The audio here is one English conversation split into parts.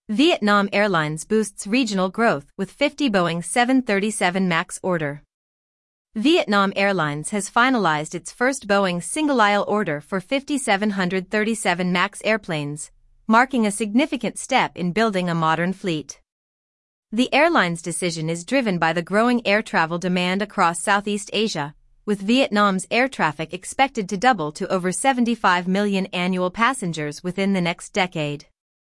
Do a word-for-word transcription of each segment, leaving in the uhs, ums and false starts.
Vietnam Airlines boosts regional growth with fifty Boeing seven thirty-seven MAX order. Vietnam Airlines has finalized its first Boeing single-aisle order for five thousand seven hundred thirty-seven MAX airplanes, marking a significant step in building a modern fleet. The airline's decision is driven by the growing air travel demand across Southeast Asia, with Vietnam's air traffic expected to double to over seventy-five million annual passengers within the next decade.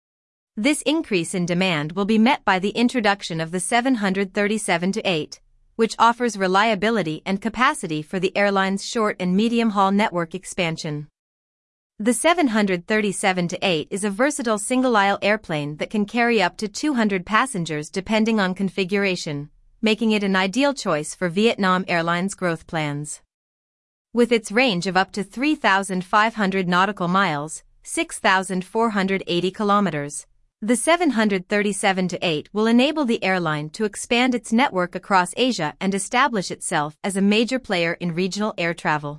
This increase in demand will be met by the introduction of the seven thirty-seven eight, which offers reliability and capacity for the airline's short and medium-haul network expansion. The seven thirty-seven eight is a versatile single-aisle airplane that can carry up to two hundred passengers depending on configuration, making it an ideal choice for Vietnam Airlines' growth plans. With its range of up to three thousand five hundred nautical miles, six thousand four hundred eighty kilometers, the seven thirty-seven eight will enable the airline to expand its network across Asia and establish itself as a major player in regional air travel.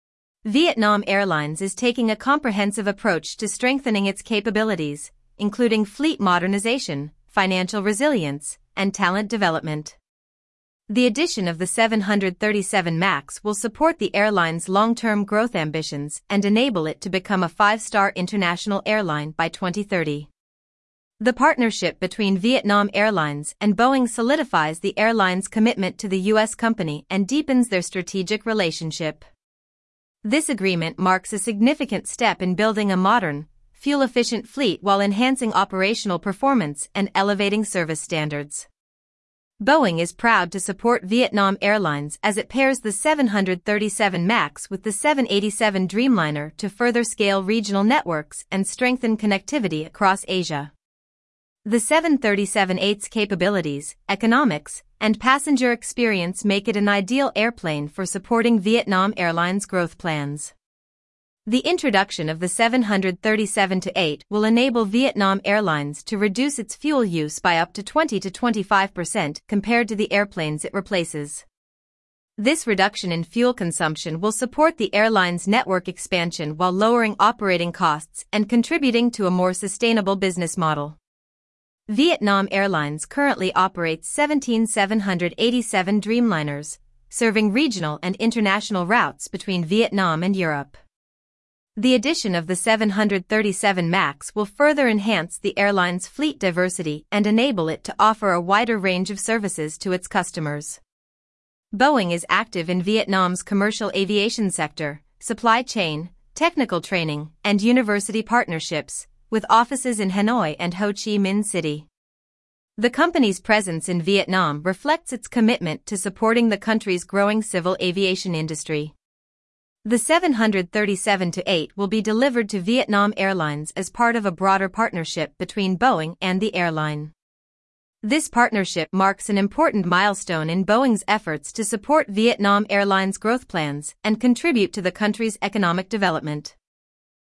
Vietnam Airlines is taking a comprehensive approach to strengthening its capabilities, including fleet modernization, financial resilience, and talent development. The addition of the seven thirty-seven MAX will support the airline's long-term growth ambitions and enable it to become a five-star international airline by twenty thirty. The partnership between Vietnam Airlines and Boeing solidifies the airline's commitment to the U S company and deepens their strategic relationship. This agreement marks a significant step in building a modern, fuel-efficient fleet while enhancing operational performance and elevating service standards. Boeing is proud to support Vietnam Airlines as it pairs the seven thirty-seven MAX with the seven eighty-seven Dreamliner to further scale regional networks and strengthen connectivity across Asia. The seven thirty-seven eight's capabilities, economics, and passenger experience make it an ideal airplane for supporting Vietnam Airlines' growth plans. The introduction of the seven thirty-seven eight will enable Vietnam Airlines to reduce its fuel use by up to twenty to twenty-five percent compared to the airplanes it replaces. This reduction in fuel consumption will support the airline's network expansion while lowering operating costs and contributing to a more sustainable business model. Vietnam Airlines currently operates seventeen seven eighty-seven Dreamliners, serving regional and international routes between Vietnam and Europe. The addition of the seven thirty-seven MAX will further enhance the airline's fleet diversity and enable it to offer a wider range of services to its customers. Boeing is active in Vietnam's commercial aviation sector, supply chain, technical training, and university partnerships, with offices in Hanoi and Ho Chi Minh City. The company's presence in Vietnam reflects its commitment to supporting the country's growing civil aviation industry. The seven thirty-seven eight will be delivered to Vietnam Airlines as part of a broader partnership between Boeing and the airline. This partnership marks an important milestone in Boeing's efforts to support Vietnam Airlines' growth plans and contribute to the country's economic development.